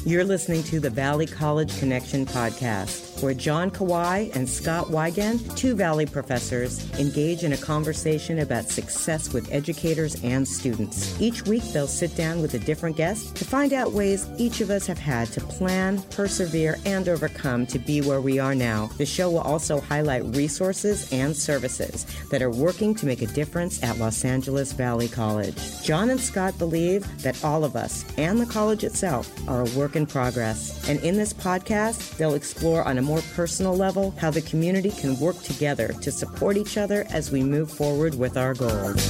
You're listening to the Valley College Connection podcast, where John Kawai and Scott Wigan, two Valley professors, engage in a conversation about success with educators and students. Each week, they'll sit down with a different guest to find out ways each of us have had to plan, persevere, and overcome to be where we are now. The show will also highlight resources and services that are working to make a difference at Los Angeles Valley College. John and Scott believe that all of us and the college itself are a work in progress. And in this podcast, they'll explore on a more personal level how the community can work together to support each other as we move forward with our goals.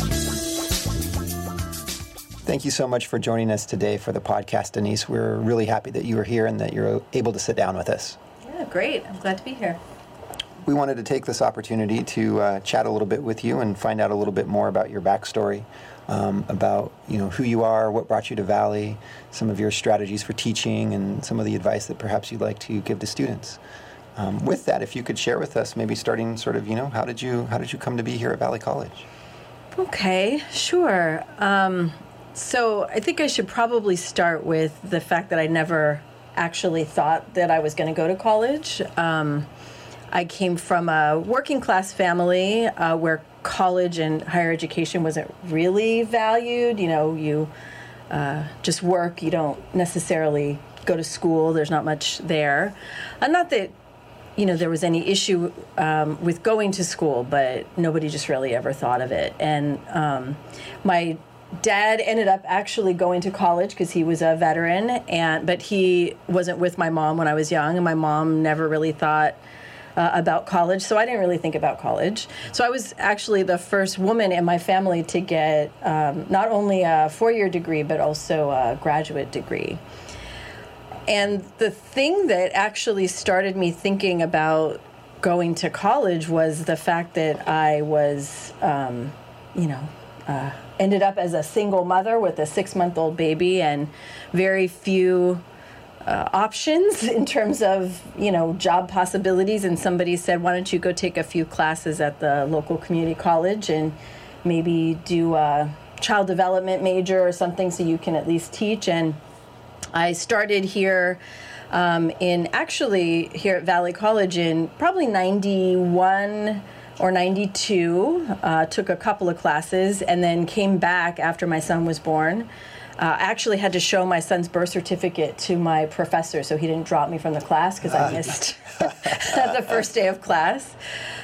Thank you so much for joining us today for the podcast, Denise. We're really happy that you are here and that you're able to sit down with us. Yeah, great. I'm glad to be here. We wanted to take this opportunity to chat a little bit with you and find out a little bit more about your backstory, about who you are, what brought you to Valley, some of your strategies for teaching, and some of the advice that perhaps you'd like to give to students. With that, if you could share with us, maybe starting sort of, how did you come to be here at Valley College? Okay, sure. So I think I should probably start with the fact that I never actually thought that I was going to go to college. I came from a working class family where college and higher education wasn't really valued. You just work. You don't necessarily go to school. There's not much there. Not that, there was any issue with going to school, but nobody just really ever thought of it. And my dad ended up actually going to college because he was a veteran, but he wasn't with my mom when I was young, and my mom never really thought about college, so I didn't really think about college. So I was actually the first woman in my family to get not only a four-year degree, but also a graduate degree. And the thing that actually started me thinking about going to college was the fact that I was, ended up as a single mother with a 6-month-old baby and very few options in terms of, job possibilities. And somebody said, why don't you go take a few classes at the local community college and maybe do a child development major or something so you can at least teach. And I started here here at Valley College in probably 91 or 92, took a couple of classes, and then came back after my son was born. I actually had to show my son's birth certificate to my professor so he didn't drop me from the class because I missed the first day of class.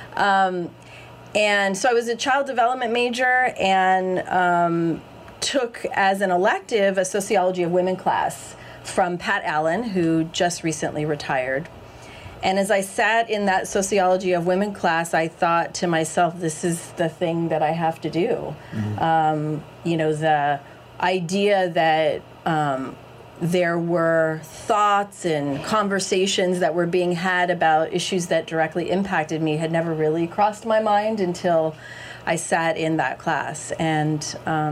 And so I was a child development major and took as an elective a sociology of women class from Pat Allen, who just recently retired. And as I sat in that sociology of women class, I thought to myself, this is the thing that I have to do. Mm-hmm. The idea that there were thoughts and conversations that were being had about issues that directly impacted me had never really crossed my mind until I sat in that class. And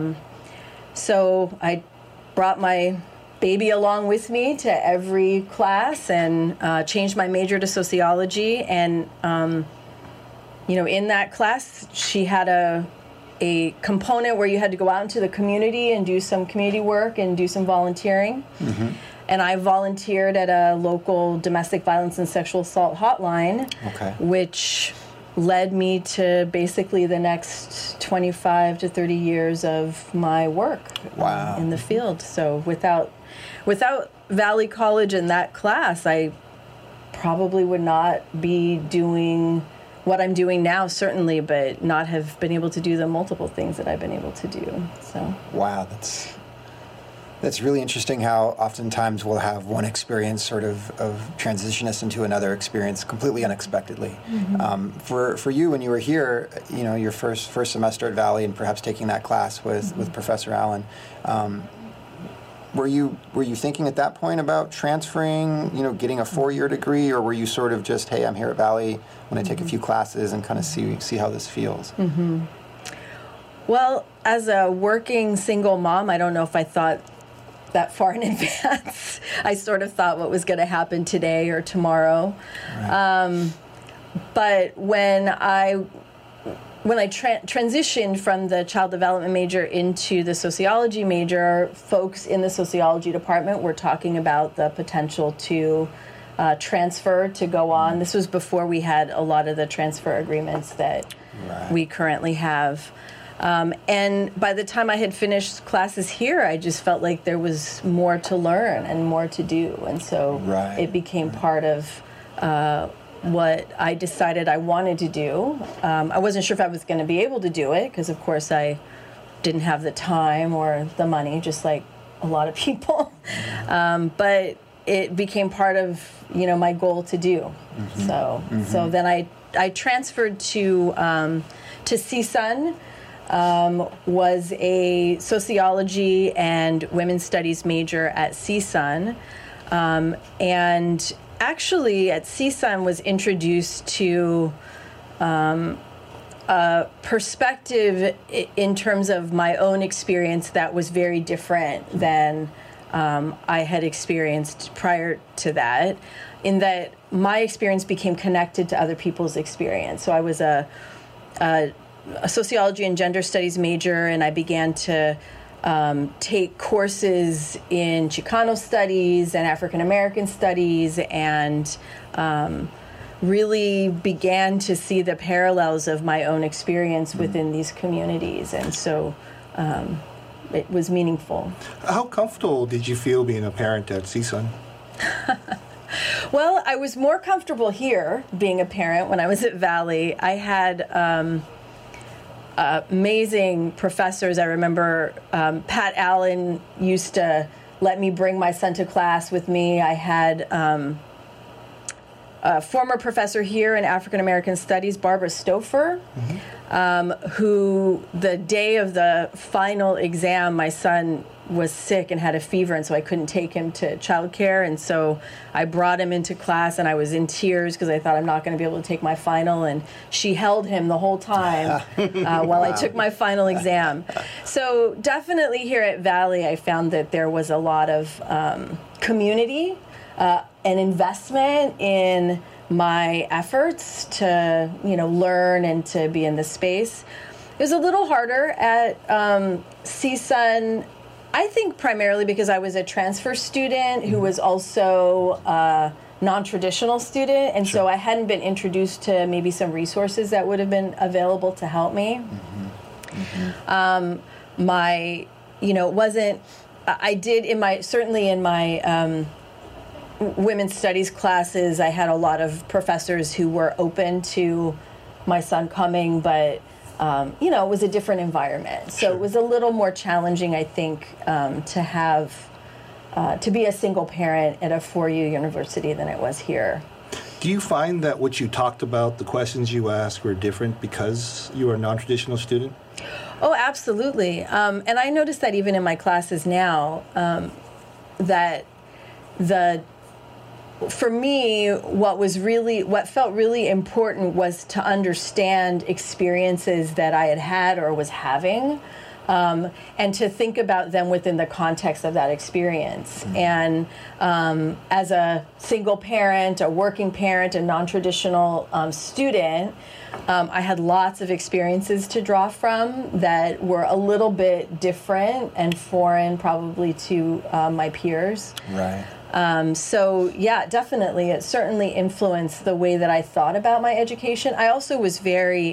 so I brought my baby along with me to every class and changed my major to sociology. And, in that class, she had a component where you had to go out into the community and do some community work and do some volunteering. Mm-hmm. And I volunteered at a local domestic violence and sexual assault hotline, which led me to basically the next 25 to 30 years of my work in the field. So without Valley College in that class, I probably would not be doing what I'm doing now, certainly, but not have been able to do the multiple things that I've been able to do. So wow, that's really interesting how oftentimes we'll have one experience sort of transition us into another experience completely unexpectedly. Mm-hmm. For you, when you were here, your first semester at Valley and perhaps taking that class with Professor Allen, were you thinking at that point about transferring, getting a 4-year degree, or were you sort of just, hey, I'm here at Valley, I'm going to take a few classes and kind of see how this feels? Mm-hmm. Well, as a working single mom, I don't know if I thought that far in advance. I sort of thought what was going to happen today or tomorrow. Right. But when I when I transitioned from the child development major into the sociology major, folks in the sociology department were talking about the potential to transfer, to go on. This was before we had a lot of the transfer agreements that we currently have. And by the time I had finished classes here, I just felt like there was more to learn and more to do. And so it became part of what I decided I wanted to do. I wasn't sure if I was going to be able to do it because, of course, I didn't have the time or the money, just like a lot of people. But it became part of, my goal to do. So then I transferred to CSUN. Was a sociology and women's studies major at CSUN, and actually at CSUN was introduced to a perspective in terms of my own experience that was very different than I had experienced prior to that, in that my experience became connected to other people's experience. So I was a sociology and gender studies major, and I began to take courses in Chicano studies and African American studies, and really began to see the parallels of my own experience within these communities. And so it was meaningful. How comfortable did you feel being a parent at CSUN? Well, I was more comfortable here being a parent when I was at Valley. I had amazing professors. I remember Pat Allen used to let me bring my son to class with me. I had a former professor here in African American Studies, Barbara Stouffer, who the day of the final exam, my son was sick and had a fever, and so I couldn't take him to childcare, and so I brought him into class, and I was in tears because I thought I'm not going to be able to take my final, and she held him the whole time while I took my final exam. So definitely here at Valley, I found that there was a lot of community and investment in my efforts to, learn and to be in this space. It was a little harder at CSUN, I think primarily because I was a transfer student who was also a non-traditional student, and so I hadn't been introduced to maybe some resources that would have been available to help me. I did in my women's studies classes, I had a lot of professors who were open to my son coming, but it was a different environment. So it was a little more challenging, I think, to be a single parent at a 4U university than it was here. Do you find that what you talked about, the questions you asked, were different because you were a non-traditional student? Oh, absolutely. And I notice that even in my classes now, that for me, what felt really important was to understand experiences that I had had or was having, and to think about them within the context of that experience. And as a single parent, a working parent, a non-traditional student, I had lots of experiences to draw from that were a little bit different and foreign probably to my peers. Right. So yeah, definitely. It certainly influenced the way that I thought about my education. I also was very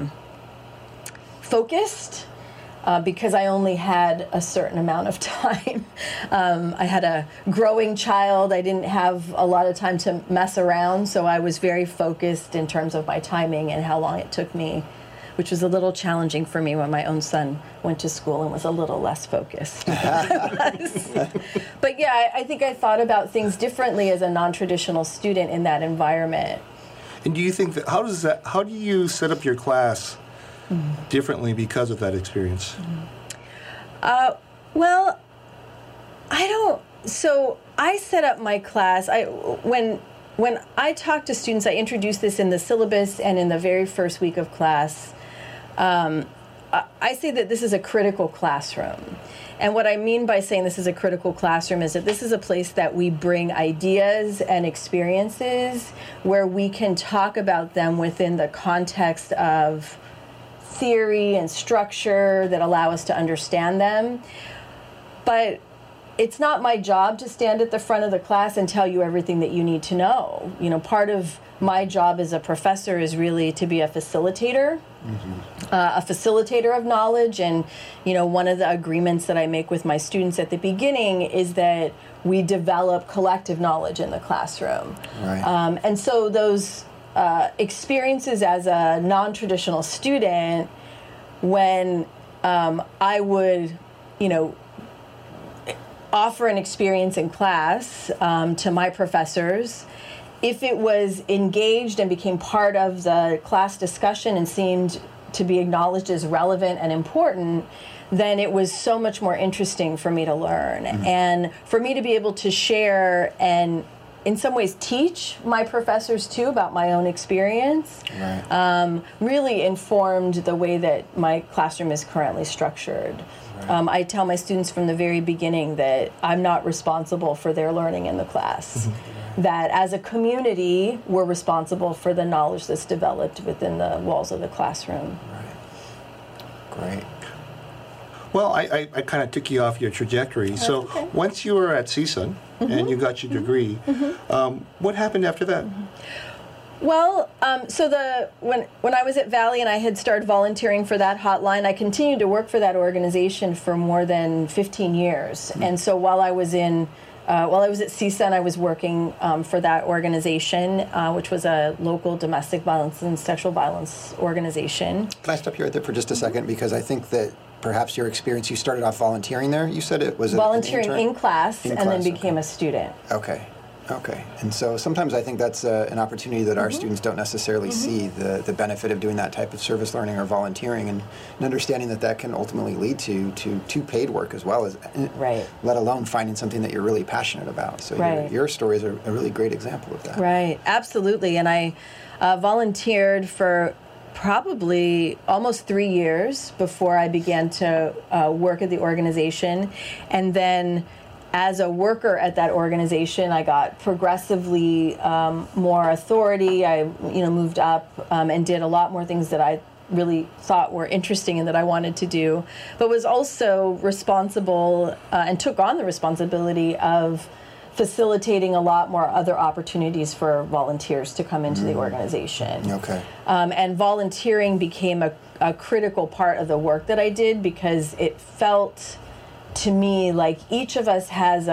focused because I only had a certain amount of time. I had a growing child. I didn't have a lot of time to mess around, so I was very focused in terms of my timing and how long it took me, which was a little challenging for me when my own son went to school and was a little less focused. But yeah, I think I thought about things differently as a non-traditional student in that environment. And do you think that, how do you set up your class differently because of that experience? Well, so I set up my class, when I talk to students, I introduce this in the syllabus and in the very first week of class. I say that this is a critical classroom. And what I mean by saying this is a critical classroom is that this is a place that we bring ideas and experiences where we can talk about them within the context of theory and structure that allow us to understand them. But it's not my job to stand at the front of the class and tell you everything that you need to know. You know, part of my job as a professor is really to be a facilitator, a facilitator of knowledge. And, you know, one of the agreements that I make with my students at the beginning is that we develop collective knowledge in the classroom. Right. And so those experiences as a non-traditional student, when I would, you know, offer an experience in class to my professors, if it was engaged and became part of the class discussion and seemed to be acknowledged as relevant and important, then it was so much more interesting for me to learn. And for me to be able to share and in some ways teach my professors too about my own experience, really informed the way that my classroom is currently structured. I tell my students from the very beginning that I'm not responsible for their learning in the class. That as a community, we're responsible for the knowledge that's developed within the walls of the classroom. Great. Well, I kind of took you off your trajectory. So okay. once you were at CSUN and you got your degree, what happened after that? Well, so when I was at Valley and I had started volunteering for that hotline, I continued to work for that organization for more than 15 years. And so while I was at CSUN, I was working for that organization, which was a local domestic violence and sexual violence organization. Can I stop you right there for just a second? Because I think that perhaps your experience, you started off volunteering there. You said it was volunteering an intern? in class and then became a student. Okay. And so sometimes I think that's an opportunity that our students don't necessarily see, the benefit of doing that type of service learning or volunteering, and understanding that can ultimately lead to paid work as well, as let alone finding something that you're really passionate about. So your story is a really great example of that. Right, absolutely. And I volunteered for probably almost 3 years before I began to work at the organization. And then as a worker at that organization, I got progressively more authority. I moved up and did a lot more things that I really thought were interesting and that I wanted to do, but was also responsible and took on the responsibility of facilitating a lot more other opportunities for volunteers to come into the organization. Okay. And volunteering became a critical part of the work that I did, because it felt to me like each of us has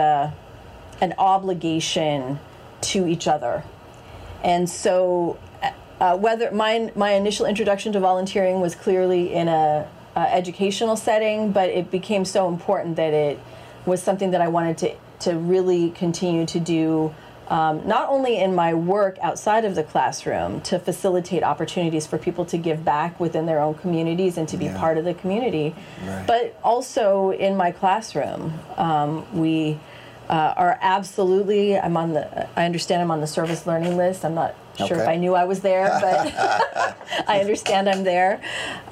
an obligation to each other. And so whether my initial introduction to volunteering was clearly in a educational setting, but it became so important that it was something that I wanted to really continue to do, not only in my work outside of the classroom to facilitate opportunities for people to give back within their own communities and to be part of the community, but also in my classroom. We are absolutely, I understand I'm on the service learning list. I'm not sure if I knew I was there, but I understand I'm there.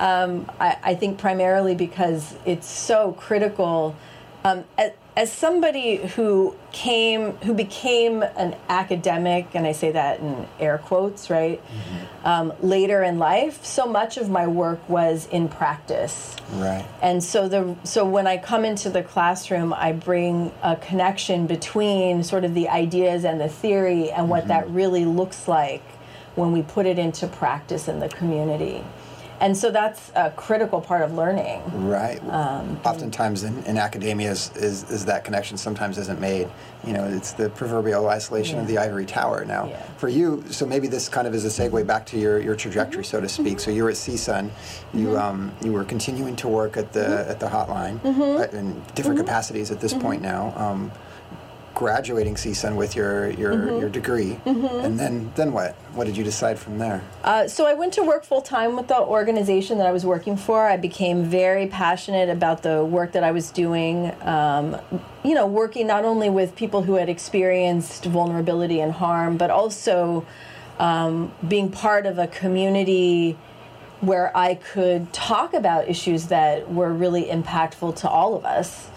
I think primarily because it's so critical. As somebody who became an academic, and I say that in air quotes, right? Later in life, so much of my work was in practice. Right. And so when I come into the classroom, I bring a connection between sort of the ideas and the theory and what that really looks like when we put it into practice in the community. And so that's a critical part of learning. Right. Oftentimes in academia is that connection sometimes isn't made. You know, it's the proverbial isolation of the ivory tower. Now, for you, so maybe this kind of is a segue back to your trajectory, so to speak. So you were at CSUN. You were continuing to work at the hotline in different capacities at this point now. Graduating CSUN with your degree, and then what? What did you decide from there? So I went to work full-time with the organization that I was working for. I became very passionate about the work that I was doing, working not only with people who had experienced vulnerability and harm, but also being part of a community where I could talk about issues that were really impactful to all of us.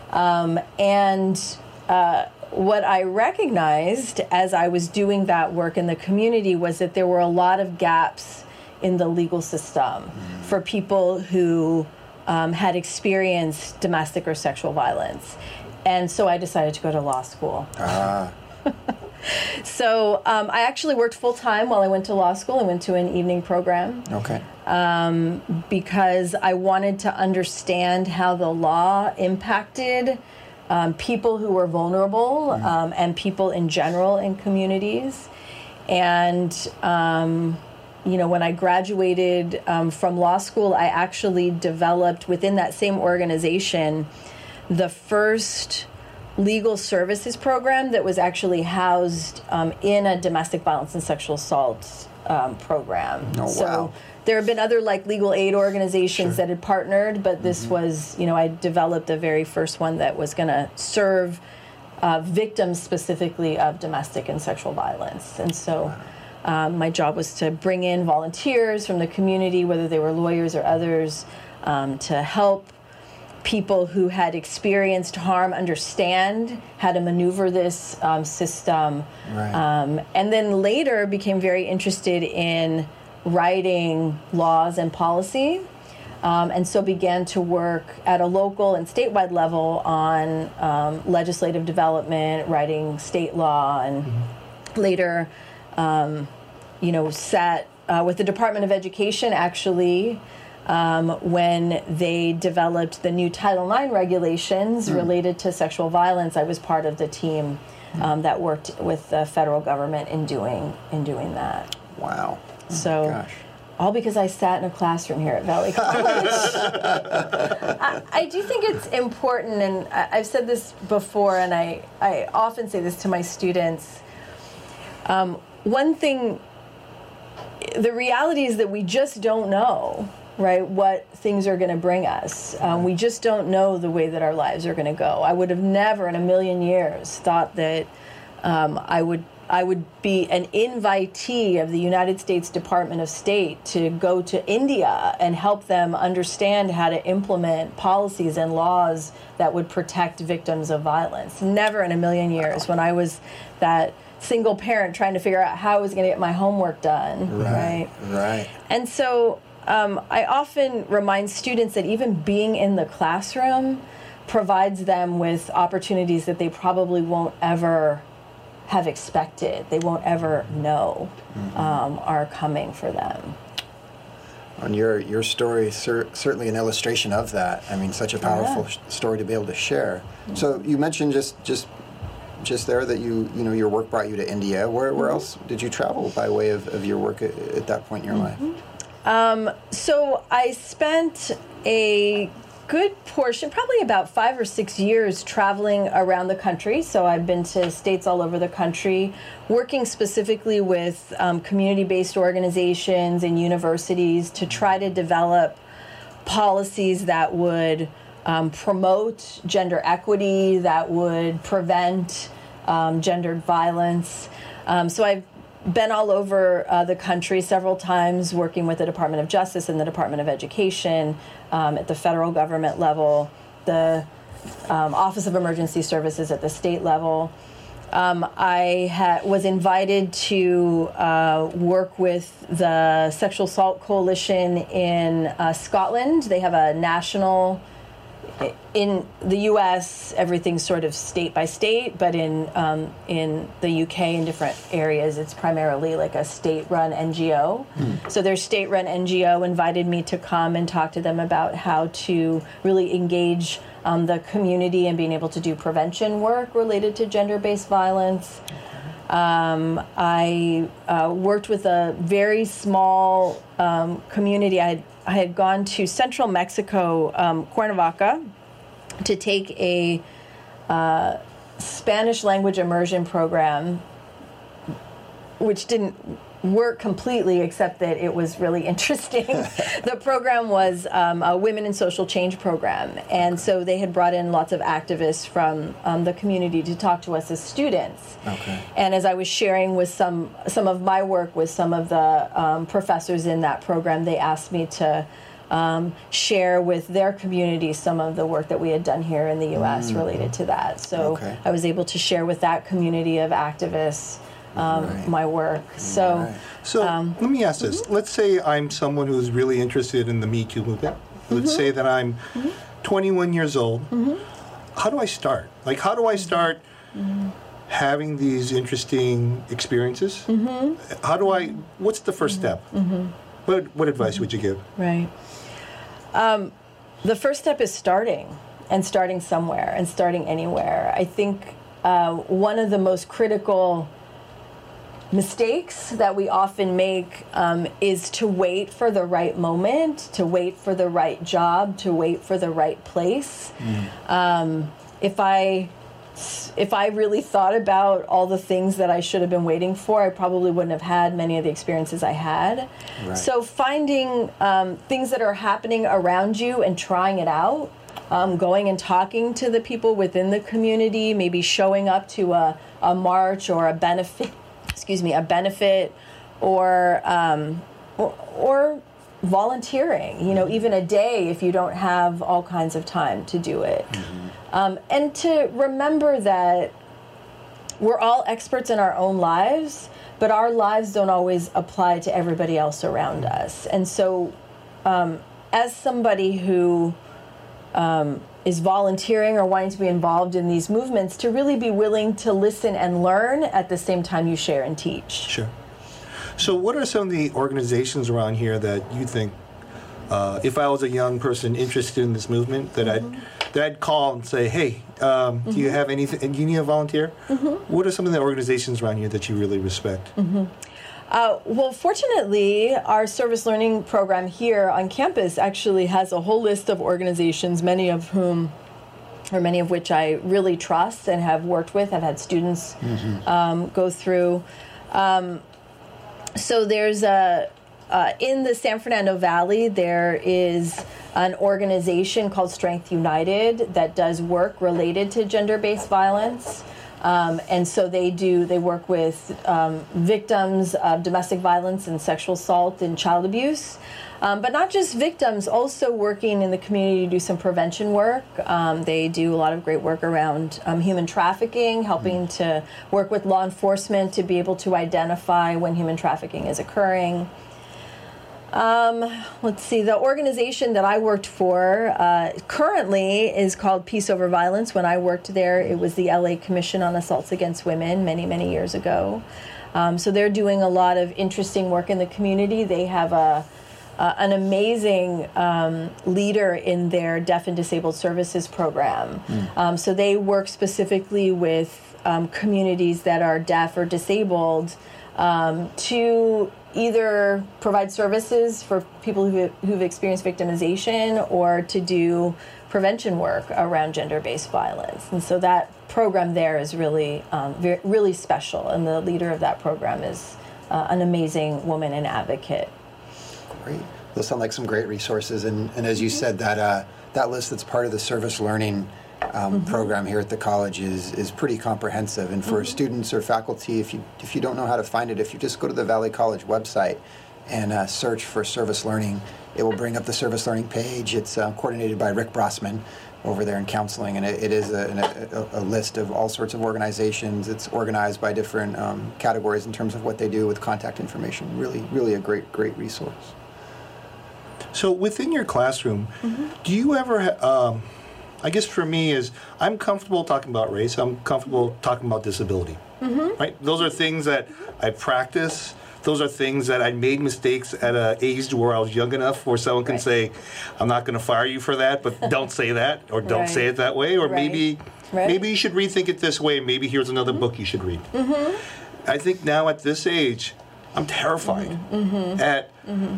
What I recognized as I was doing that work in the community was that there were a lot of gaps in the legal system for people who had experienced domestic or sexual violence. And so I decided to go to law school. So I actually worked full-time while I went to law school. I went to an evening program. Okay. Because I wanted to understand how the law impacted people who were vulnerable and people in general in communities. And, when I graduated from law school, I actually developed within that same organization the first legal services program that was actually housed in a domestic violence and sexual assault program. Oh, so wow. there have been other legal aid organizations that had partnered, but this was, I developed the very first one that was going to serve victims specifically of domestic and sexual violence. And so my job was to bring in volunteers from the community, whether they were lawyers or others, to help people who had experienced harm understand how to maneuver this system. Right. And then later became very interested in writing laws and policy. And so began to work at a local and statewide level on legislative development, writing state law, and later, sat with the Department of Education, actually, when they developed the new Title IX regulations related to sexual violence. I was part of the team that worked with the federal government in doing that. Wow. So, gosh. all because I sat in a classroom here at Valley College. I do think it's important, and I've said this before, and I often say this to my students. One thing, the reality is that we just don't know, right, what things are going to bring us. We just don't know the way that our lives are going to go. I would have never in a million years thought that I would be an invitee of the United States Department of State to go to India and help them understand how to implement policies and laws that would protect victims of violence. Never in a million years. When I was that single parent trying to figure out how I was going to get my homework done. Right. And so I often remind students that even being in the classroom provides them with opportunities that they probably won't ever have expected, they won't ever know are coming for them. And your story certainly an illustration of that. I mean, such a powerful story to be able to share. So you mentioned just there that your work brought you to India. Where else did you travel by way of your work at that point in your life? So I spent a good portion, probably about 5 or 6 years, traveling around the country. So I've been to states all over the country, working specifically with community-based organizations and universities to try to develop policies that would promote gender equity, that would prevent gendered violence. So I've been all over the country several times, working with the Department of Justice and the Department of Education at the federal government level, the Office of Emergency Services at the state level. I was invited to work with the Sexual Assault Coalition in Scotland. They have a national. In the U.S., everything's sort of state by state, but in the U.K. in different areas, it's primarily like a state-run NGO. So their state-run NGO invited me to come and talk to them about how to really engage the community and being able to do prevention work related to gender-based violence. I worked with a very small community. I had gone to central Mexico, Cuernavaca, to take a Spanish language immersion program, which didn't work completely, except that it was really interesting. The program was a Women in Social Change program, and so they had brought in lots of activists from the community to talk to us as students. Okay. And as I was sharing with some of my work with some of the professors in that program, they asked me to share with their community some of the work that we had done here in the U.S. related to that. So I was able to share with that community of activists my work. So, So let me ask this. Let's say I'm someone who's really interested in the Me Too movement. Let's say that I'm 21 years old. How do I start? Like, how do I start having these interesting experiences? What's the first step? What advice would you give? right. The first step is starting, and starting somewhere, and starting anywhere. I think one of the most critical mistakes that we often make is to wait for the right moment, to wait for the right job, to wait for the right place. If I really thought about all the things that I should have been waiting for, I probably wouldn't have had many of the experiences I had. Right. So finding things that are happening around you and trying it out, going and talking to the people within the community, maybe showing up to a march or a benefit, or volunteering, even a day if you don't have all kinds of time to do it. And to remember that we're all experts in our own lives, but our lives don't always apply to everybody else around us. And so as somebody who is volunteering or wanting to be involved in these movements, to really be willing to listen and learn at the same time you share and teach. Sure. So what are some of the organizations around here that you think, if I was a young person interested in this movement, that I'd call and say, hey, do you have anything, do you need a volunteer? What are some of the organizations around here that you really respect? Well, fortunately, our service learning program here on campus actually has a whole list of organizations, many of which I really trust and have worked with. I've had students go through. So there's in the San Fernando Valley, there is an organization called Strength United that does work related to gender-based violence. And so they work with victims of domestic violence and sexual assault and child abuse. But not just victims, also working in the community to do some prevention work. They do a lot of great work around human trafficking, helping to work with law enforcement to be able to identify when human trafficking is occurring. Let's see, the organization that I worked for currently is called Peace Over Violence. When I worked there, it was the LA Commission on Assaults Against Women many, many years ago. So they're doing a lot of interesting work in the community. They have an amazing leader in their Deaf and Disabled Services program. So they work specifically with communities that are deaf or disabled to either provide services for people who've experienced victimization or to do prevention work around gender-based violence. And so that program there is really, really special. And the leader of that program is an amazing woman and advocate. Great. Those sound like some great resources. And as you said, that list that's part of the service learning program here at the college is pretty comprehensive. And for students or faculty, if you don't know how to find it, if you just go to the Valley College website and search for service learning, it will bring up the service learning page. It's coordinated by Rick Brossman over there in counseling, and it is a list of all sorts of organizations. It's organized by different categories in terms of what they do with contact information. Really, really a great resource. So within your classroom, do you ever, I guess for me is, I'm comfortable talking about race, I'm comfortable talking about disability, right? Those are things that I practice. Those are things that I made mistakes at an age where I was young enough where someone can say, I'm not going to fire you for that, but don't say that, or don't say it that way, or maybe you should rethink it this way, maybe here's another book you should read. I think now at this age, I'm terrified at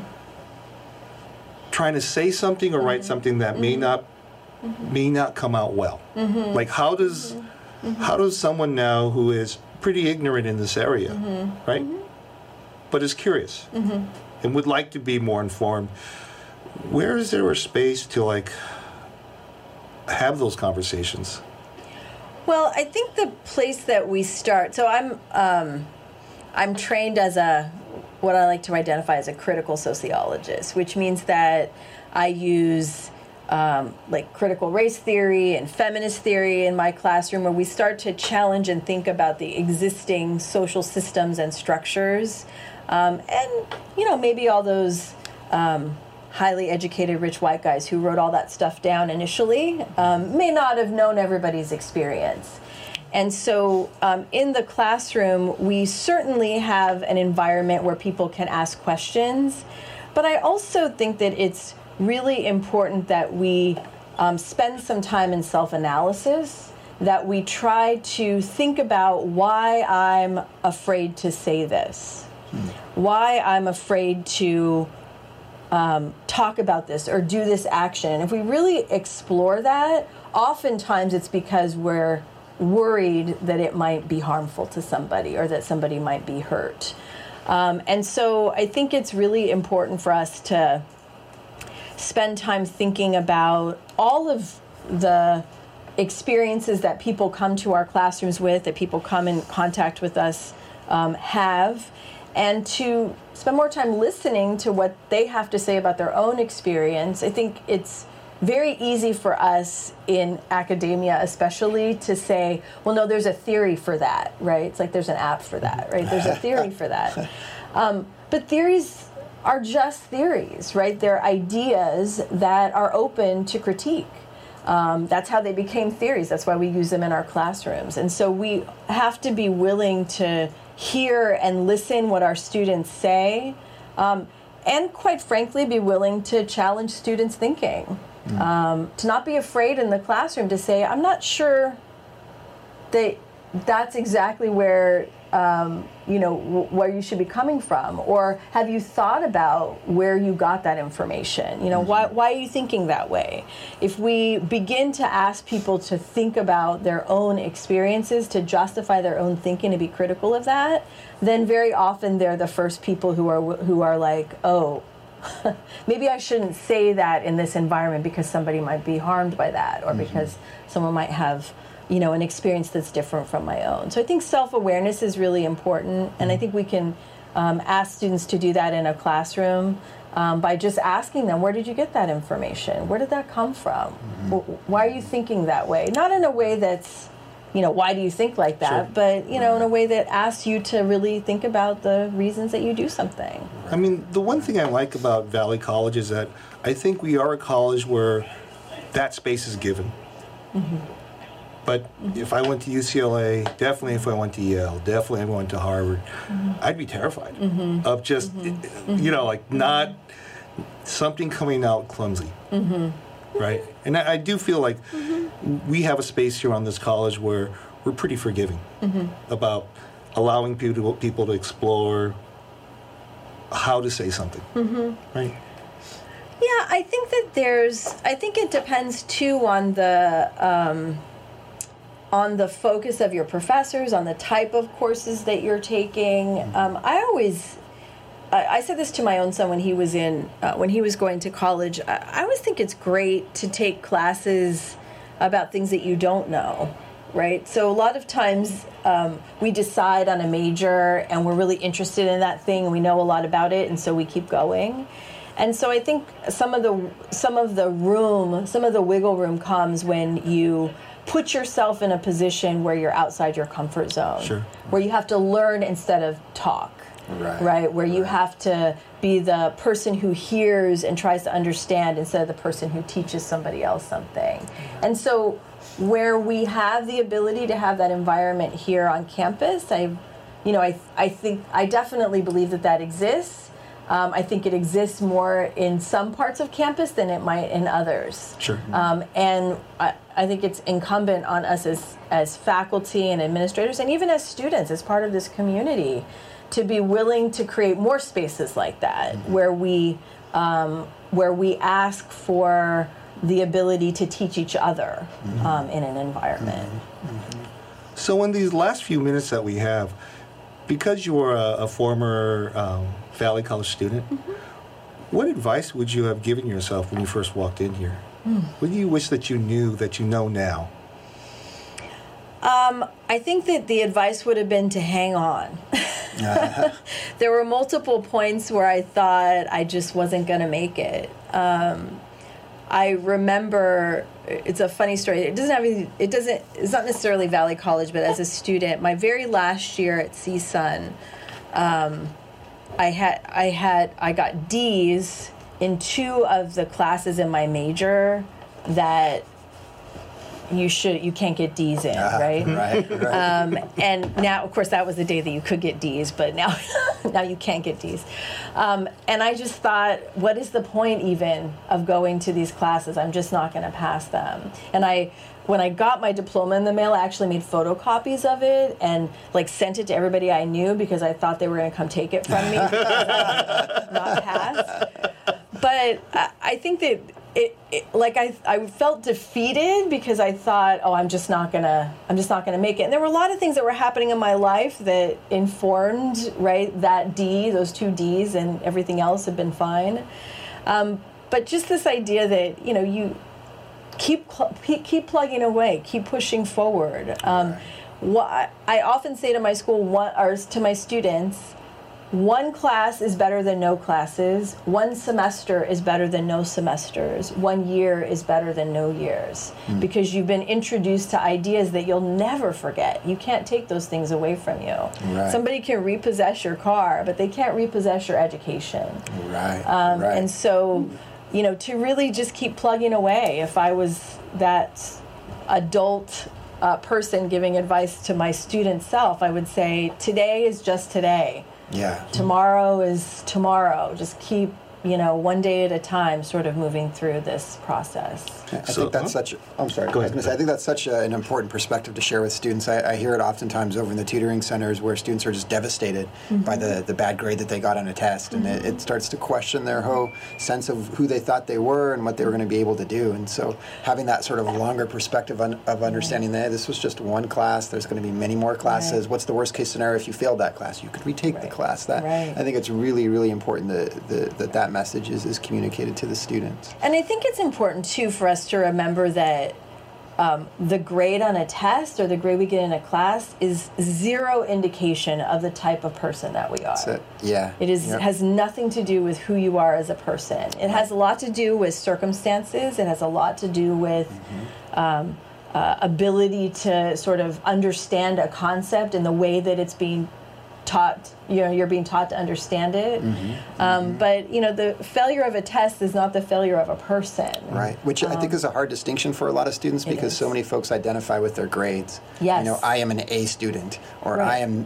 trying to say something or write something that may not come out well. Like how does someone now who is pretty ignorant in this area, right? But is curious and would like to be more informed, where is there a space to like have those conversations? Well, I think the place that we start. So I'm trained as what I like to identify as a critical sociologist, which means that I use like critical race theory and feminist theory in my classroom, where we start to challenge and think about the existing social systems and structures. And, maybe all those highly educated rich white guys who wrote all that stuff down initially may not have known everybody's experience. And so in the classroom, we certainly have an environment where people can ask questions. But I also think that it's really important that we spend some time in self-analysis, that we try to think about why I'm afraid to say this, why I'm afraid to talk about this or do this action. And if we really explore that, oftentimes it's because we're worried that it might be harmful to somebody or that somebody might be hurt. And so I think it's really important for us to spend time thinking about all of the experiences that people come to our classrooms with, that people come in contact with us have, and to spend more time listening to what they have to say about their own experience. I think it's very easy for us in academia especially to say, well, no, there's a theory for that, right? It's like there's an app for that, right? There's a theory for that. But theories are just theories, right? They're ideas that are open to critique. That's how they became theories. That's why we use them in our classrooms. And so we have to be willing to hear and listen what our students say, and quite frankly, be willing to challenge students' thinking. To not be afraid in the classroom to say, I'm not sure that that's exactly where, where you should be coming from. Or have you thought about where you got that information? Why are you thinking that way? If we begin to ask people to think about their own experiences, to justify their own thinking, to be critical of that, then very often they're the first people who are like, oh, maybe I shouldn't say that in this environment because somebody might be harmed by that, or because someone might have, an experience that's different from my own. So I think self-awareness is really important, and I think we can ask students to do that in a classroom by just asking them, where did you get that information? Where did that come from? Why are you thinking that way? Not in a way that's, why do you think like that? Sure. But, in a way that asks you to really think about the reasons that you do something. I mean, the one thing I like about Valley College is that I think we are a college where that space is given. But if I went to UCLA, definitely if I went to Yale, definitely if I went to Harvard, I'd be terrified of just, not something coming out clumsy. Right? And I do feel like we have a space here on this college where we're pretty forgiving about allowing people to explore how to say something. Right? Yeah, I think that I think it depends too on the focus of your professors, on the type of courses that you're taking. I said this to my own son when he was going to college. I always think it's great to take classes about things that you don't know, right? So a lot of times we decide on a major and we're really interested in that thing and we know a lot about it, and so we keep going. And so I think some of the wiggle room comes when you put yourself in a position where you're outside your comfort zone, where you have to learn instead of talk. Right? Where you have to be the person who hears and tries to understand instead of the person who teaches somebody else something. And so where we have the ability to have that environment here on campus, I definitely believe that exists. I think it exists more in some parts of campus than it might in others. And I think it's incumbent on us as faculty and administrators, and even as students, as part of this community, to be willing to create more spaces like that, where we ask for the ability to teach each other in an environment. So in these last few minutes that we have, because you were a former Valley College student, what advice would you have given yourself when you first walked in here? What do you wish that you knew that you know now? I think that the advice would have been to hang on. There were multiple points where I thought I just wasn't going to make it. I remember, it's a funny story. It's not necessarily Valley College, but as a student, my very last year at CSUN, I got D's in 2 of the classes in my major that you can't get D's in, right? Right. And now, of course, that was the day that you could get D's, but now you can't get D's. And I just thought, what is the point even of going to these classes? I'm just not going to pass them. And when I got my diploma in the mail, I actually made photocopies of it and sent it to everybody I knew because I thought they were going to come take it from me because I not passed. But I think that I felt defeated because I thought, I'm just not gonna make it. And there were a lot of things that were happening in my life that informed, that D, those 2 Ds, and everything else had been fine. But just this idea that, you keep plugging away, keep pushing forward. What I often say to my school, or to my students, 1 class is better than no classes. 1 semester is better than no semesters. 1 year is better than no years. Because you've been introduced to ideas that you'll never forget. You can't take those things away from you. Right. Somebody can repossess your car, but they can't repossess your education. Right. And so, to really just keep plugging away. If I was that adult person giving advice to my student self, I would say, today is just today. Yeah. Tomorrow is tomorrow. Just keep, 1 day at a time, sort of moving through this process. I think that's I'm sorry. Go ahead. I think that's such an important perspective to share with students. I hear it oftentimes over in the tutoring centers where students are just devastated by the bad grade that they got on a test, and it starts to question their whole sense of who they thought they were and what they were going to be able to do. And so having that sort of longer perspective of understanding that this was just 1 class, there's going to be many more classes. Right. What's the worst case scenario if you failed that class? You could retake the class. I think it's really, really important that message is communicated to the students. And I think it's important, too, for us to remember that the grade on a test or the grade we get in a class is 0 indication of the type of person that we are. That's it. Yeah. It has nothing to do with who you are as a person. It has a lot to do with circumstances. It has a lot to do with ability to sort of understand a concept in the way that it's being taught, you're being taught to understand it. But, the failure of a test is not the failure of a person. Right, which I think is a hard distinction for a lot of students because so many folks identify with their grades. Yes. I am an A student, or I am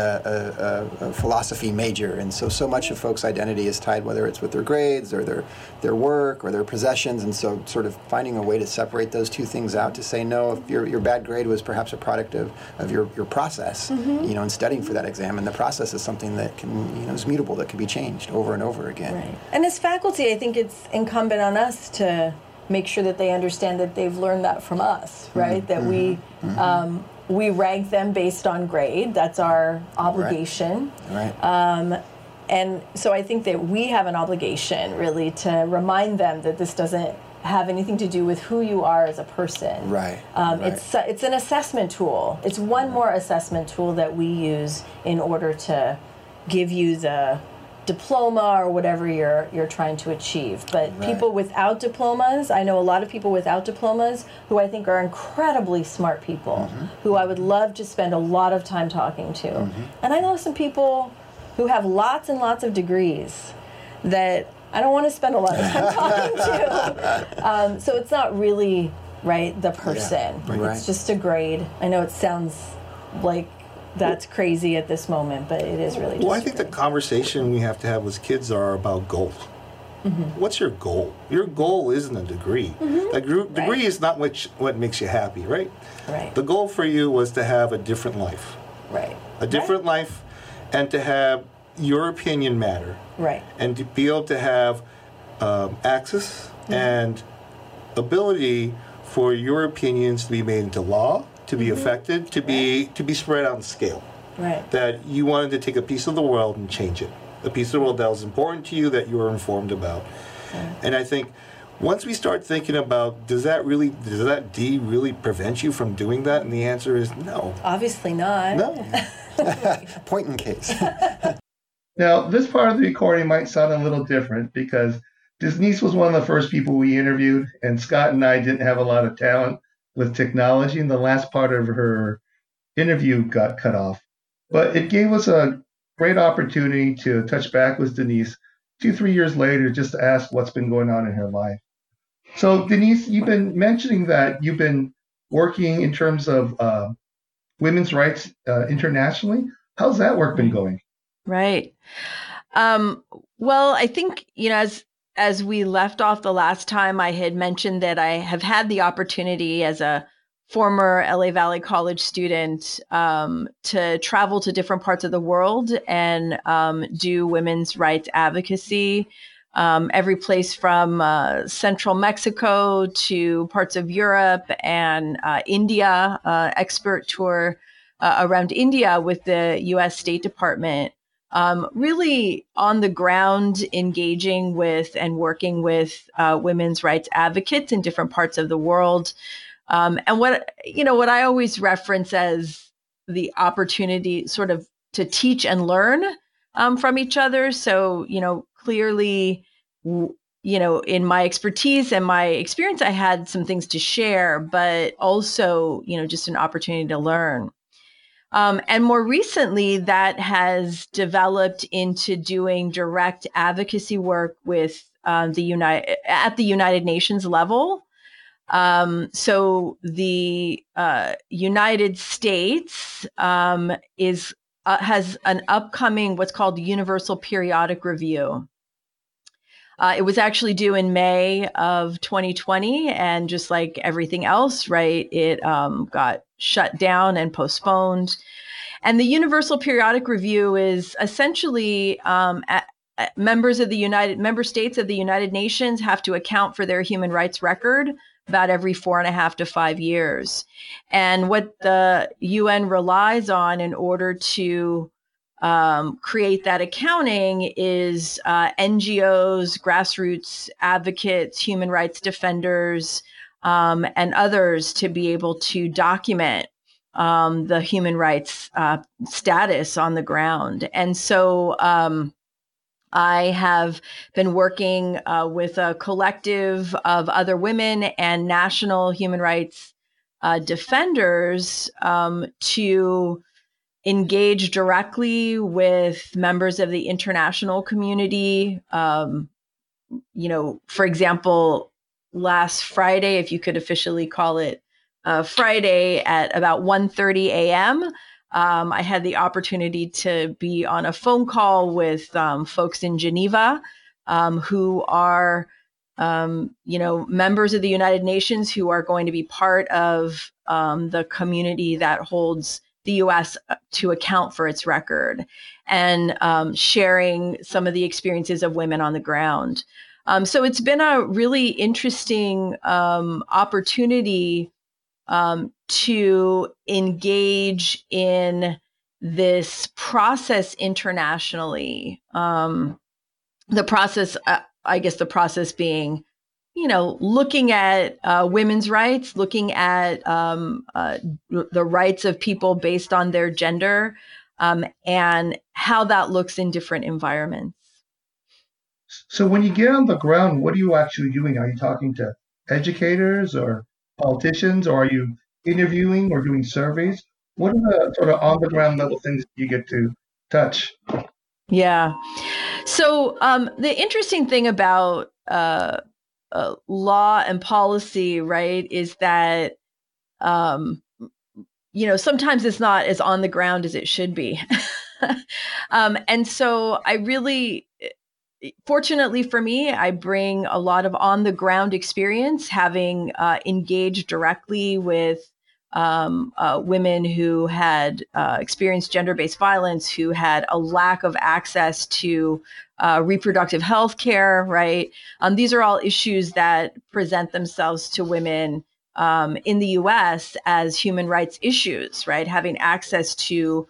a philosophy major. And so much of folks' identity is tied, whether it's with their grades or their work or their possessions. And so sort of finding a way to separate those 2 things out to say, no, if your bad grade was perhaps a product of your process, in studying for that exam. And the process is something that can, is mutable, that can be changed over and over again. Right. And as faculty, I think it's incumbent on us to make sure that they understand that they've learned that from us, right? That we rank them based on grade. That's our obligation. Right. And so I think that we have an obligation, really, to remind them that this doesn't have anything to do with who you are as a person. Right. It's an assessment tool. It's one more assessment tool that we use in order to give you the diploma or whatever you're trying to achieve. But people without diplomas, I know a lot of people without diplomas who I think are incredibly smart people, who I would love to spend a lot of time talking to. And I know some people who have lots and lots of degrees that I don't want to spend a lot of time talking to. So it's not really, the person. Yeah. It's just a grade. I know it sounds like that's crazy at this moment, but it is really just I think the conversation we have to have with kids are about goals. What's your goal? Your goal isn't a degree. A degree is not what makes you happy, right? Right. The goal for you was to have a different life. Right. A different life, and to have your opinion matter. Right. And to be able to have access and ability for your opinions to be made into law, to be affected, to be spread out in scale. Right. That you wanted to take a piece of the world and change it. A piece of the world that was important to you, that you were informed about. And I think once we start thinking about, does that D really prevent you from doing that? And the answer is no. Obviously not. No. Point in case. Now, this part of the recording might sound a little different because Denise was one of the first people we interviewed, and Scott and I didn't have a lot of talent with technology, and the last part of her interview got cut off. But it gave us a great opportunity to touch back with Denise 2-3 years later just to ask what's been going on in her life. So, Denise, you've been mentioning that you've been working in terms of women's rights internationally. How's that work been going? Right. Well, I think, as we left off the last time, I had mentioned that I have had the opportunity as a former LA Valley College student to travel to different parts of the world and do women's rights advocacy. Every place from central Mexico to parts of Europe and India, expert tour around India with the US State Department. Really on the ground engaging with and working with women's rights advocates in different parts of the world. And what I always reference as the opportunity sort of to teach and learn from each other. So, clearly, in my expertise and my experience, I had some things to share, but also, just an opportunity to learn. And more recently, that has developed into doing direct advocacy work with at the United Nations level. So the United States has an upcoming what's called Universal Periodic Review. It was actually due in May of 2020, and just like everything else, right, it got shut down and postponed. And the Universal Periodic Review is essentially member states of the United Nations have to account for their human rights record about every 4.5 to 5 years. And what the UN relies on in order to create that accounting is NGOs, grassroots advocates, human rights defenders, and others to be able to document the human rights status on the ground. And so I have been working with a collective of other women and national human rights defenders to engage directly with members of the international community. For example, last Friday, if you could officially call it Friday at about 1:30 a.m., I had the opportunity to be on a phone call with folks in Geneva who are, members of the United Nations who are going to be part of the community that holds the U.S. to account for its record, and sharing some of the experiences of women on the ground. So it's been a really interesting opportunity to engage in this process internationally. The process being, looking at women's rights, looking at the rights of people based on their gender, and how that looks in different environments. So when you get on the ground, what are you actually doing? Are you talking to educators or politicians, or are you interviewing or doing surveys? What are the sort of on the ground level things you get to touch? Yeah. So the interesting thing about law and policy, right, is that, sometimes it's not as on the ground as it should be. And so I really, fortunately for me, I bring a lot of on the ground experience, having engaged directly with women who had experienced gender-based violence, who had a lack of access to reproductive health care, right? These are all issues that present themselves to women in the U.S. as human rights issues, right? Having access to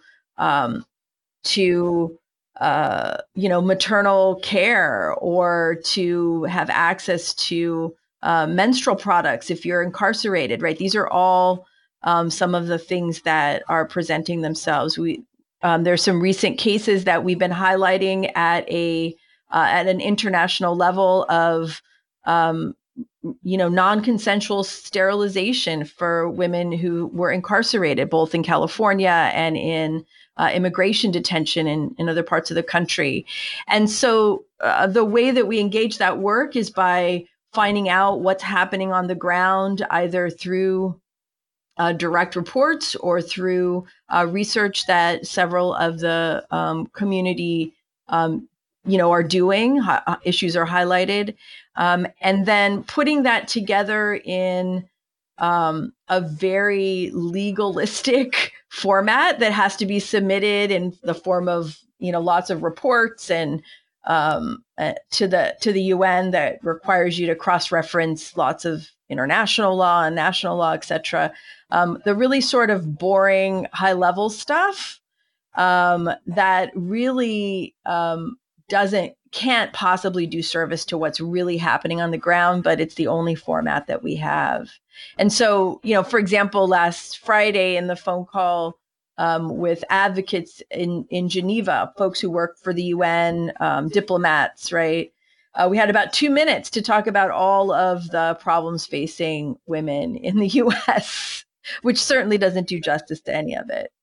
maternal care, or to have access to menstrual products if you're incarcerated, right? These are all some of the things that are presenting themselves. There's some recent cases that we've been highlighting at a at an international level of, non-consensual sterilization for women who were incarcerated, both in California and in immigration detention in other parts of the country. And so the way that we engage that work is by finding out what's happening on the ground, either through direct reports or through research that several of the community are doing. Issues are highlighted. And then putting that together in a very legalistic format that has to be submitted in the form of, lots of reports and to the UN that requires you to cross-reference lots of international law and national law, et cetera. The really sort of boring high-level stuff that really can't possibly do service to what's really happening on the ground, but it's the only format that we have. And so, for example, last Friday in the phone call with advocates in Geneva, folks who work for the UN, diplomats, right? We had about 2 minutes to talk about all of the problems facing women in the US, which certainly doesn't do justice to any of it.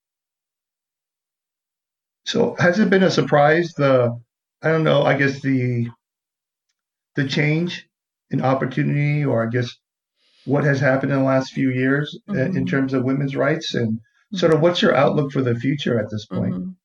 So has it been a surprise, the change in opportunity, or I guess what has happened in the last few years in terms of women's rights, and sort of what's your outlook for the future at this point?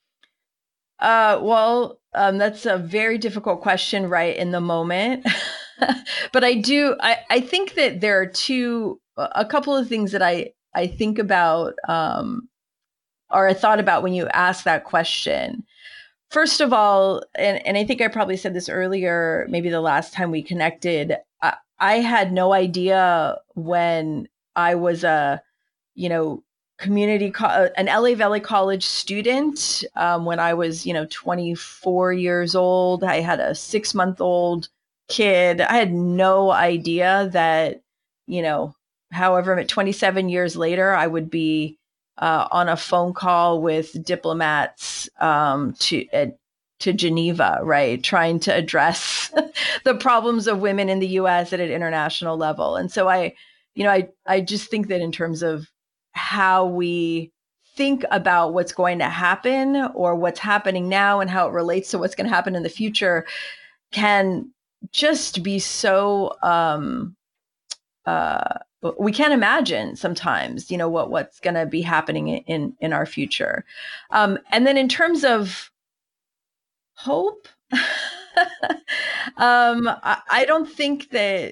That's a very difficult question right in the moment. But I think that there are a couple of things that I think about or I thought about when you asked that question. First of all, and I think I probably said this earlier, maybe the last time we connected, I had no idea when I was an LA Valley College student, when I was, 24 years old. I had a 6-month-old kid. I had no idea that, however, 27 years later, I would be on a phone call with diplomats to Geneva, right, trying to address the problems of women in the U.S. at an international level. And so I just think that in terms of how we think about what's going to happen or what's happening now and how it relates to what's going to happen in the future can just be so we can't imagine sometimes, what's going to be happening in our future. And then in terms of hope, I don't think that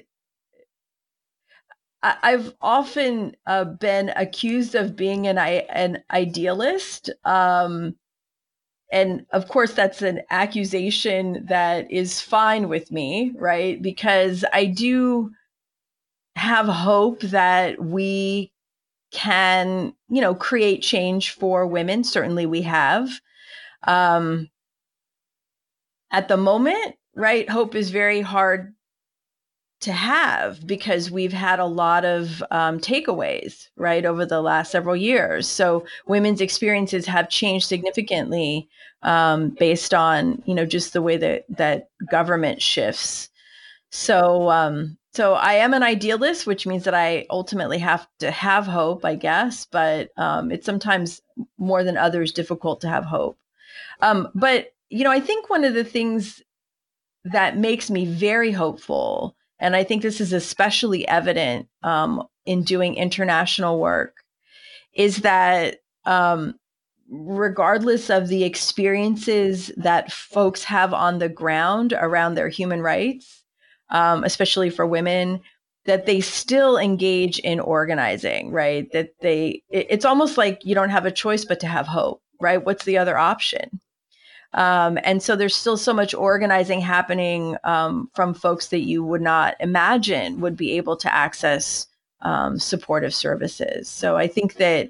I've often been accused of being an idealist. And of course, that's an accusation that is fine with me, right? Because I do have hope that we can, create change for women. Certainly we have. At the moment, right, hope is very hard to have because we've had a lot of takeaways, right, over the last several years. So women's experiences have changed significantly based on, just the way that government shifts. So I am an idealist, which means that I ultimately have to have hope, I guess, but it's sometimes more than others difficult to have hope. But, I think one of the things that makes me very hopeful, and I think this is especially evident in doing international work, is that regardless of the experiences that folks have on the ground around their human rights, especially for women, that they still engage in organizing, right? That it's almost like you don't have a choice but to have hope, right? What's the other option? And so there's still so much organizing happening from folks that you would not imagine would be able to access supportive services. So I think that,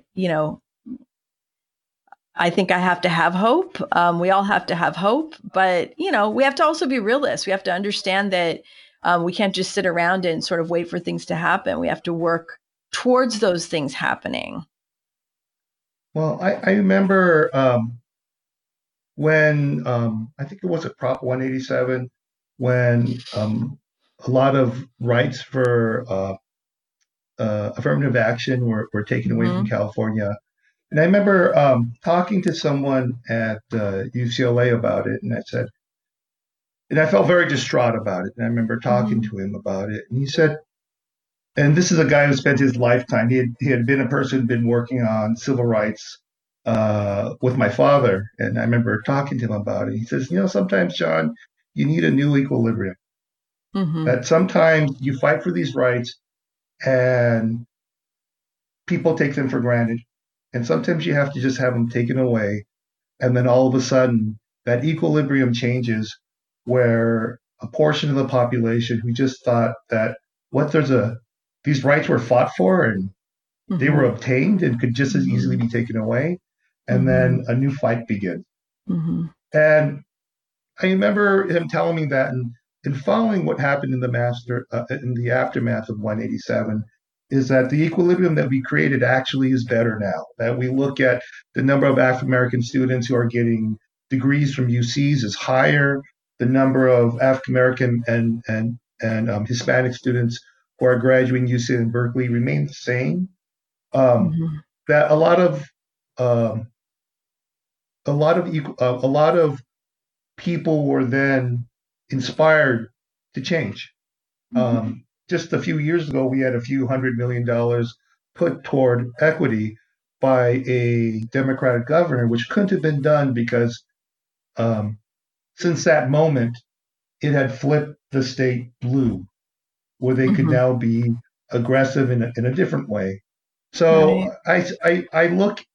I think I have to have hope. We all have to have hope, but, we have to also be realists. We have to understand that we can't just sit around and sort of wait for things to happen. We have to work towards those things happening. Well, I remember when I think it was at Prop 187, when a lot of rights for affirmative action were taken away from California. And I remember talking to someone at UCLA about it, and I felt very distraught about it. And I remember talking to him about it, and he said, and this is a guy who spent his lifetime. He had been a person who'd been working on civil rights with my father, and I remember talking to him about it. He says, sometimes, John, you need a new equilibrium. That sometimes you fight for these rights, and people take them for granted, and sometimes you have to just have them taken away, and then all of a sudden that equilibrium changes, where a portion of the population who just thought that these rights were fought for and they were obtained and could just as easily be taken away, and then a new fight begins. And I remember him telling me that, and following what happened in the aftermath of 187, is that the equilibrium that we created actually is better now. That we look at the number of African American students who are getting degrees from UCs is higher. The number of African American and Hispanic students who are graduating UC and Berkeley remain the same. That a lot of people were then inspired to change. Just a few years ago, we had a few $100 million put toward equity by a Democratic governor, which couldn't have been done because since that moment, it had flipped the state blue, where they could now be aggressive in a different way. So I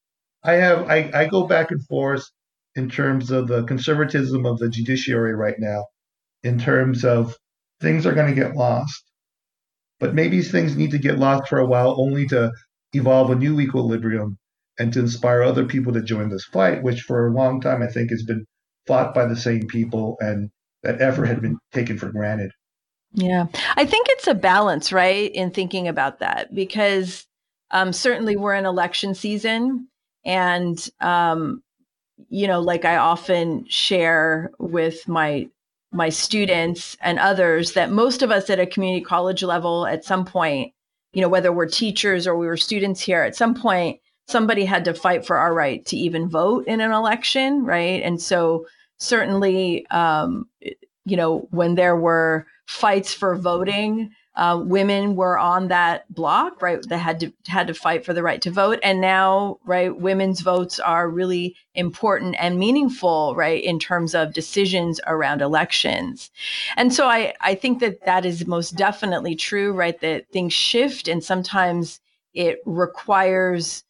go back and forth in terms of the conservatism of the judiciary right now, in terms of things are going to get lost, but maybe things need to get lost for a while only to evolve a new equilibrium and to inspire other people to join this fight, which for a long time I think has been fought by the same people, and that effort had been taken for granted. Yeah, I think it's a balance, right, in thinking about that, because certainly we're in election season, and like I often share with my students and others that most of us at a community college level at some point, whether we're teachers or we were students here, at some point somebody had to fight for our right to even vote in an election, right? And so certainly, when there were fights for voting, women were on that block, right? They had to fight for the right to vote. And now, right, women's votes are really important and meaningful, right, in terms of decisions around elections. And so I think that is most definitely true, right, that things shift, and sometimes it requires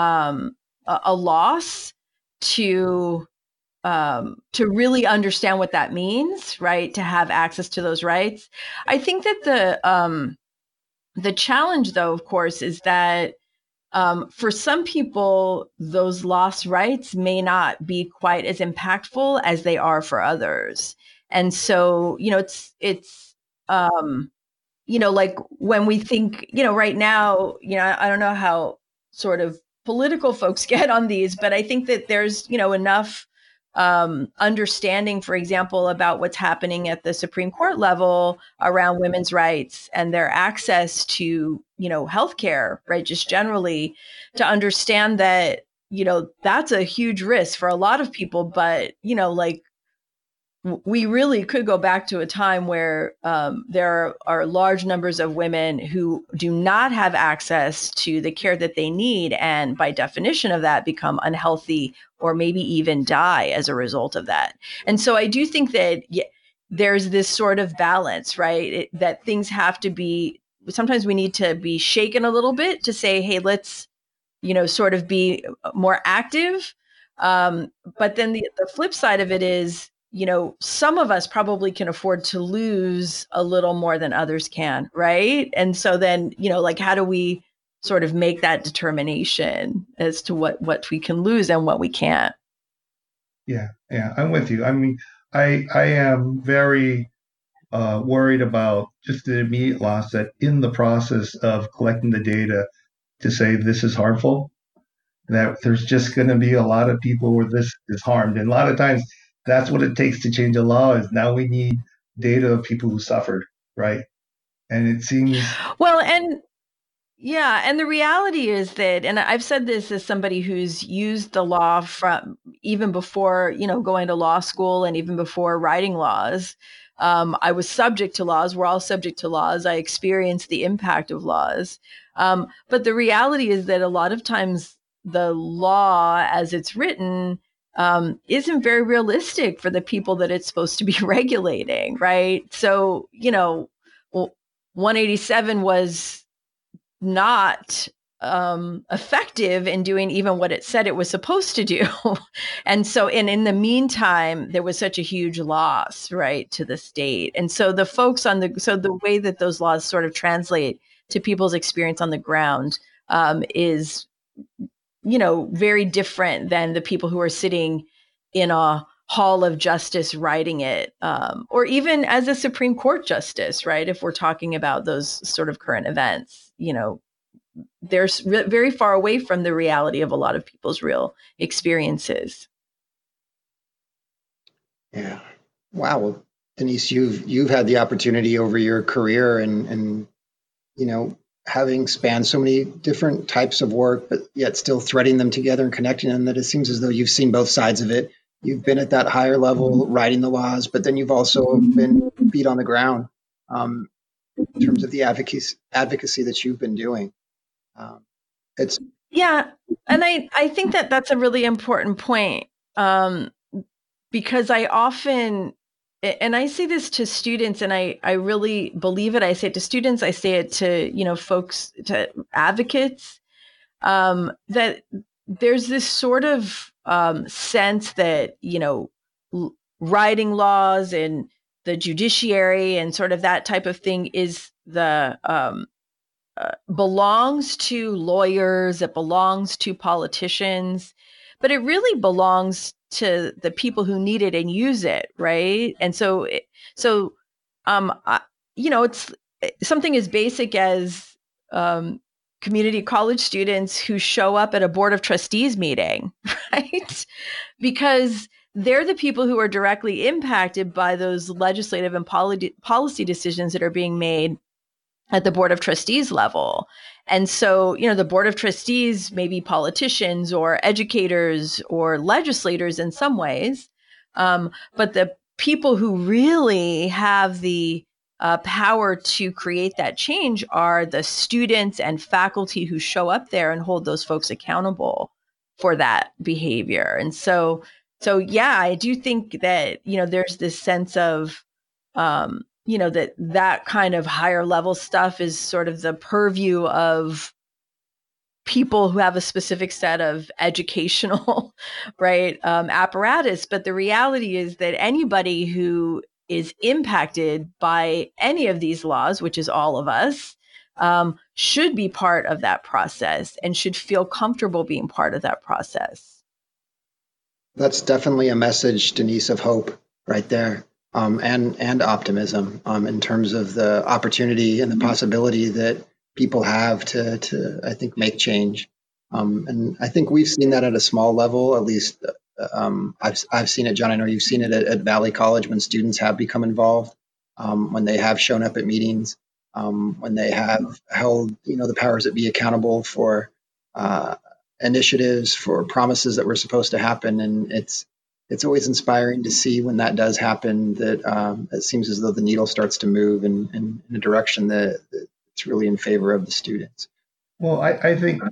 a loss to really understand what that means, right? To have access to those rights. I think that the challenge, though, of course, is that for some people, those lost rights may not be quite as impactful as they are for others. And so, it's like when we think, right now, I don't know how sort of political folks get on these, but I think that there's, enough understanding, for example, about what's happening at the Supreme Court level around women's rights and their access to, healthcare, right? Just generally, to understand that, that's a huge risk for a lot of people. But, we really could go back to a time where there are large numbers of women who do not have access to the care that they need, and by definition of that, become unhealthy or maybe even die as a result of that. And so I do think that there's this sort of balance, right? That things have to be, sometimes we need to be shaken a little bit to say, hey, let's, sort of be more active. But then the flip side of it is, some of us probably can afford to lose a little more than others can, right? And so then, how do we sort of make that determination as to what we can lose and what we can't? Yeah, I'm with you. I mean, I am very worried about just the immediate loss, that in the process of collecting the data to say this is harmful, that there's just going to be a lot of people where this is harmed. And a lot of times that's what it takes to change a law is now we need data of people who suffered, right? And it seems Well, and yeah, and the reality is that, and I've said this as somebody who's used the law from even before, going to law school and even before writing laws. I was subject to laws. We're all subject to laws. I experienced the impact of laws. But the reality is that a lot of times the law as it's written isn't very realistic for the people that it's supposed to be regulating, right? So, 187 was not effective in doing even what it said it was supposed to do. And so, in the meantime, there was such a huge loss, right, to the state. And so the folks so the way that those laws sort of translate to people's experience on the ground is, very different than the people who are sitting in a hall of justice writing it, or even as a Supreme Court justice, right? If we're talking about those sort of current events, they're very far away from the reality of a lot of people's real experiences. Yeah. Wow. Well, Denise, you've had the opportunity over your career and having spanned so many different types of work, but yet still threading them together and connecting them, that it seems as though you've seen both sides of it. You've been at that higher level writing the laws, but then you've also been feet on the ground in terms of the advocacy that you've been doing. It's Yeah. And I think that that's a really important point, because I often, and I say this to students, and I really believe it. I say it to students, I say it to, folks, to advocates, that there's this sort of sense that, writing laws and the judiciary and sort of that type of thing is belongs to lawyers, it belongs to politicians, but it really belongs to the people who need it and use it, right? And so, it's something as basic as community college students who show up at a board of trustees meeting, right? Because they're the people who are directly impacted by those legislative and policy decisions that are being made at the board of trustees level. And so, the board of trustees may be politicians or educators or legislators in some ways. But the people who really have the power to create that change are the students and faculty who show up there and hold those folks accountable for that behavior. And so yeah, I do think that, there's this sense of, that kind of higher level stuff is sort of the purview of people who have a specific set of educational, right, apparatus. But the reality is that anybody who is impacted by any of these laws, which is all of us, should be part of that process and should feel comfortable being part of that process. That's definitely a message, Denise, of hope right there. And optimism in terms of the opportunity and the possibility that people have to I think, make change. And I think we've seen that at a small level, at least. I've seen it, John. I know you've seen it at Valley College when students have become involved, when they have shown up at meetings, when they have held, the powers that be accountable for initiatives, for promises that were supposed to happen. And it's always inspiring to see when that does happen, that it seems as though the needle starts to move in a direction that it's really in favor of the students. Well, I think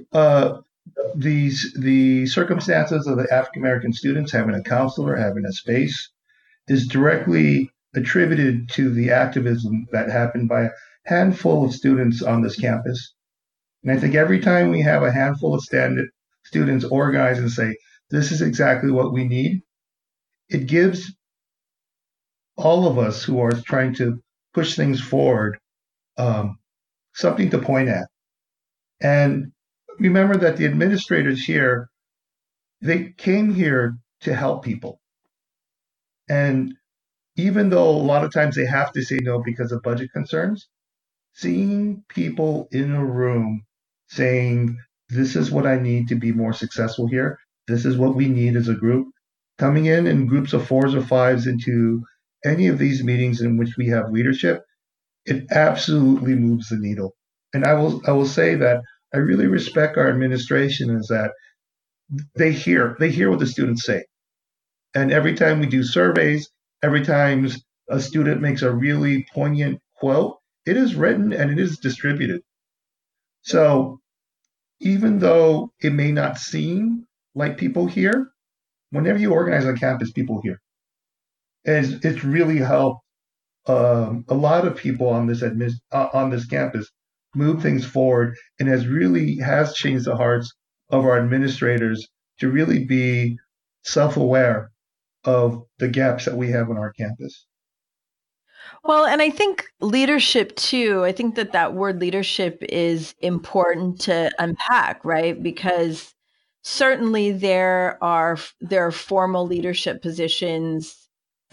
the circumstances of the African American students having a counselor, having a space, is directly attributed to the activism that happened by a handful of students on this campus. And I think every time we have a handful of students organize and say, this is exactly what we need, it gives all of us who are trying to push things forward something to point at. And remember that the administrators here, they came here to help people. And even though a lot of times they have to say no because of budget concerns, seeing people in a room saying, this is what I need to be more successful here. This is what we need as a group. Coming in groups of fours or fives into any of these meetings in which we have leadership, it absolutely moves the needle. And I will say that I really respect our administration is that they hear what the students say. And every time we do surveys, every time a student makes a really poignant quote, it is written and it is distributed. So even though it may not seem like people hear, whenever you organize on campus, people hear. And it's really helped a lot of people on this campus move things forward, and has changed the hearts of our administrators to really be self-aware of the gaps that we have on our campus. Well, and I think leadership too, I think that word leadership is important to unpack, right? Because certainly there are formal leadership positions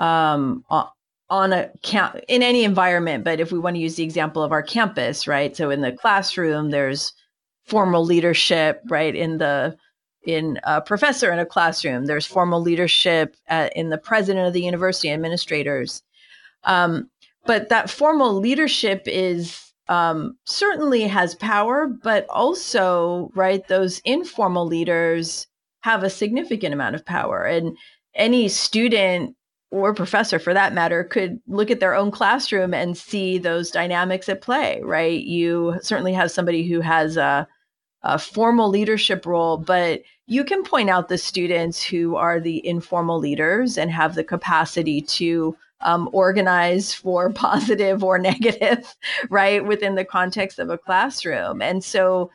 on in any environment, but if we want to use the example of our campus, right? So in the classroom, there's formal leadership, right? In a professor in a classroom, there's formal leadership in the president of the university, administrators. But that formal leadership is certainly has power, but also, right, those informal leaders have a significant amount of power. And any student or professor, for that matter, could look at their own classroom and see those dynamics at play, right? You certainly have somebody who has a formal leadership role, but you can point out the students who are the informal leaders and have the capacity to organize for positive or negative, right, within the context of a classroom. And so,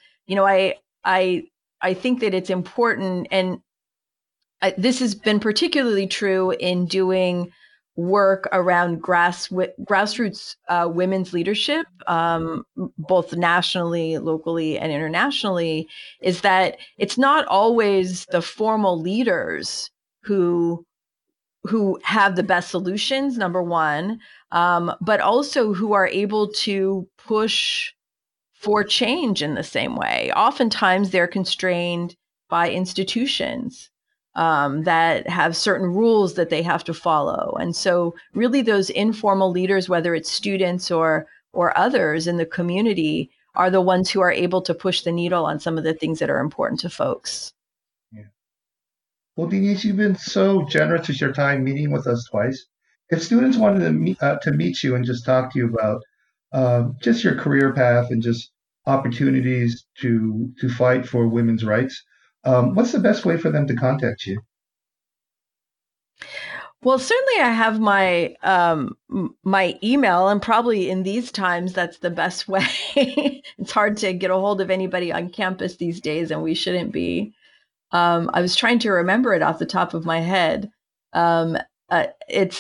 I think that it's important, and this has been particularly true in doing work around grassroots women's leadership, both nationally, locally, and internationally, is that it's not always the formal leaders who have the best solutions, number one, but also who are able to push for change in the same way. Oftentimes they're constrained by institutions that have certain rules that they have to follow. And so really those informal leaders, whether it's students or others in the community, are the ones who are able to push the needle on some of the things that are important to folks. Yeah. Well, Denise, you've been so generous with your time meeting with us twice. If students wanted to meet you and just talk to you about just your career path and just opportunities to fight for women's rights, what's the best way for them to contact you? Well, certainly I have my my email, and probably in these times that's the best way. It's hard to get a hold of anybody on campus these days, and we shouldn't be. I was trying to remember it off the top of my head. It's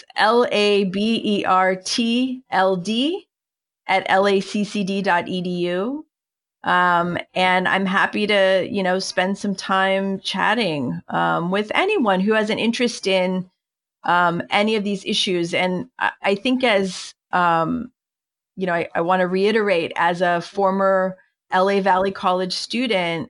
labertld@laccd.edu. And I'm happy to, spend some time chatting with anyone who has an interest in any of these issues. And I think I want to reiterate, as a former LA Valley College student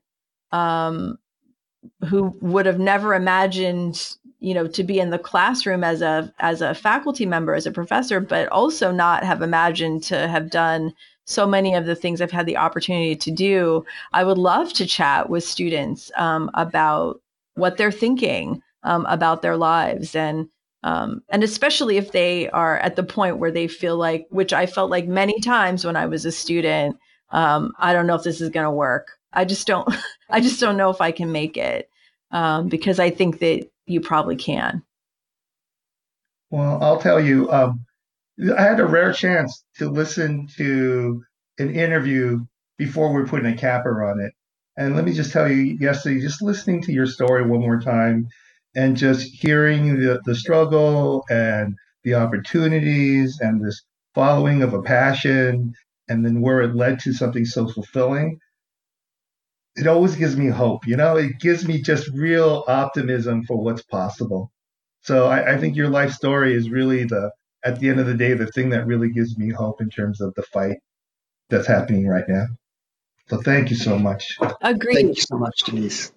who would have never imagined, to be in the classroom as a faculty member, as a professor, but also not have imagined to have done so many of the things I've had the opportunity to do. I would love to chat with students about what they're thinking about their lives, and especially if they are at the point where they feel like, which I felt like many times when I was a student, I don't know if this is going to work. I just don't know if I can make it, because I think that you probably can. Well, I'll tell you, I had a rare chance to listen to an interview before we're putting a capper on it. And let me just tell you, yesterday, just listening to your story one more time and just hearing the struggle and the opportunities and this following of a passion, and then where it led to something so fulfilling, it always gives me hope. It gives me just real optimism for what's possible. So I think your life story is really at the end of the day, the thing that really gives me hope in terms of the fight that's happening right now. So thank you so much. Agreed. Thank you so much, Denise.